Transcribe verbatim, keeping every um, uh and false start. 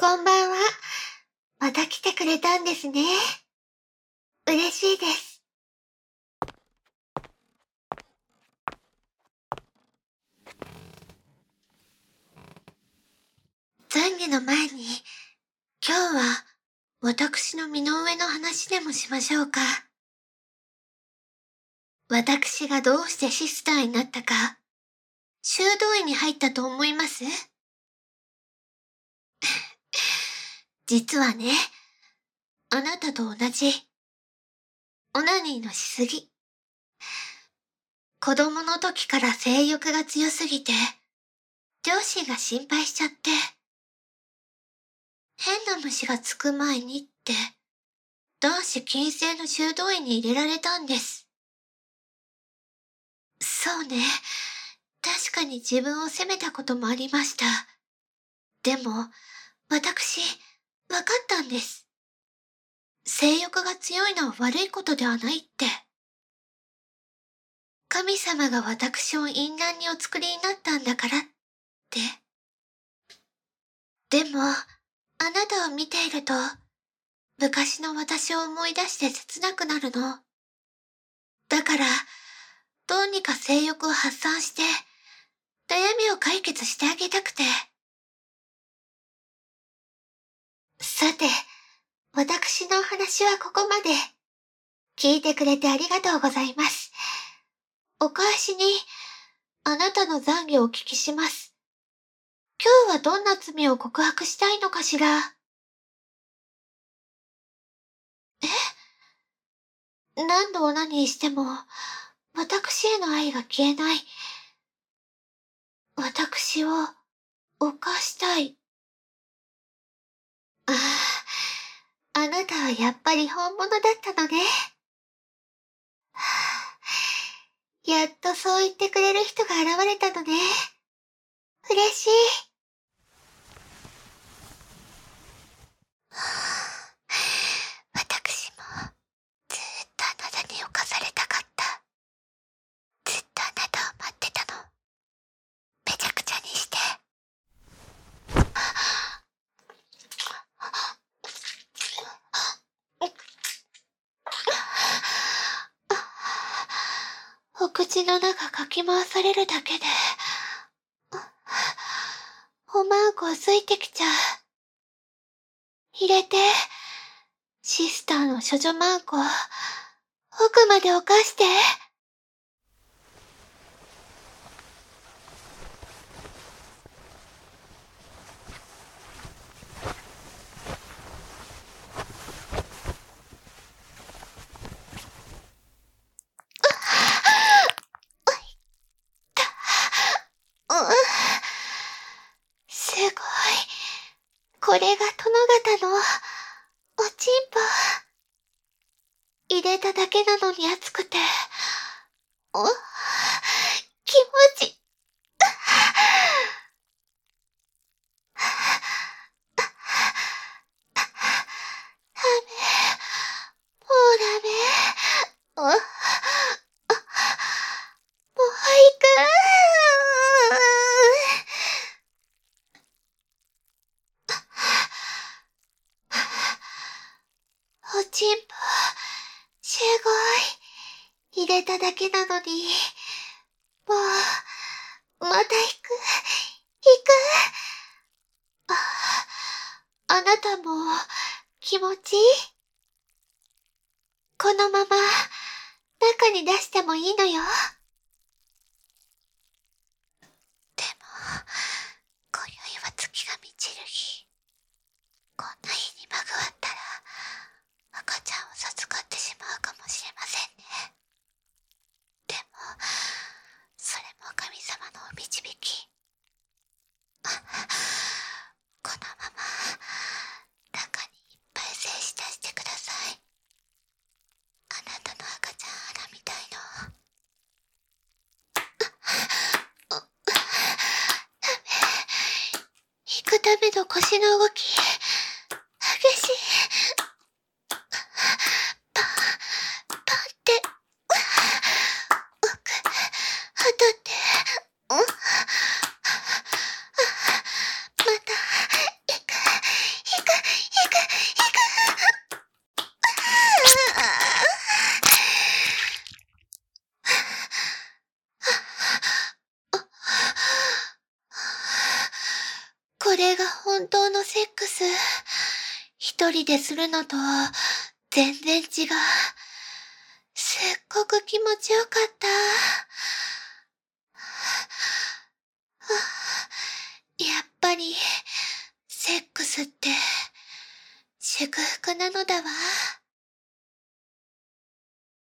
こんばんは。また来てくれたんですね。嬉しいです。懺悔の前に、今日は私の身の上の話でもしましょうか。私がどうしてシスターになったか、修道院に入ったと思います？実はね、あなたと同じ、オナニーのしすぎ。子供の時から性欲が強すぎて、両親が心配しちゃって、変な虫がつく前にって、男子禁制の修道院に入れられたんです。そうね。確かに自分を責めたこともありました。でも、私、わかったんです。性欲が強いのは悪いことではないって。神様が私を淫乱にお作りになったんだからって。でも、あなたを見ていると、昔の私を思い出して切なくなるの。だから、どうにか性欲を発散して、悩みを解決してあげたくて。さて、私のお話はここまで。聞いてくれてありがとうございます。お返しに、あなたの懺悔をお聞きします。今日はどんな罪を告白したいのかしら？え？何度オナニーしても、私への愛が消えない。私を、犯したい。ああ、あなたはやっぱり本物だったのね。はあ、やっとそう言ってくれる人が現れたのね。嬉しい。はあ、私も、ずーっとあなたに侵されたかった。ずっとあなたを待ってたの。めちゃくちゃにして。お口の中かき回されるだけで、おまんこついてきちゃう。入れて、シスターの処女まんこ、奥まで犯して。すごい。これが殿方の、おちんぽ。入れただけなのに熱くて、お、気持ち。ダメ。もうダメ。お、もう行く。おちんぽ、すごい。入れただけなのに、もう、また行く、行く。あ、あなたも、気持ちいい？このまま、中に出してもいいのよ。でも、今宵は月が満ちる日。こんな日にまぐわったら、赤ちゃんを授かってしまうかもしれませんね。でも、それも神様のお導き。このまま、中にいっぱい精子出してください。あなたの赤ちゃん腹みたいの。ダメ。行くための腰の動き、激しい。パン、パンって、奥、後って、また、行く、 れが本当のセックス。一人でするのと全然違う。すっごく気持ちよかった。やっぱり、セックスって、祝福なのだわ。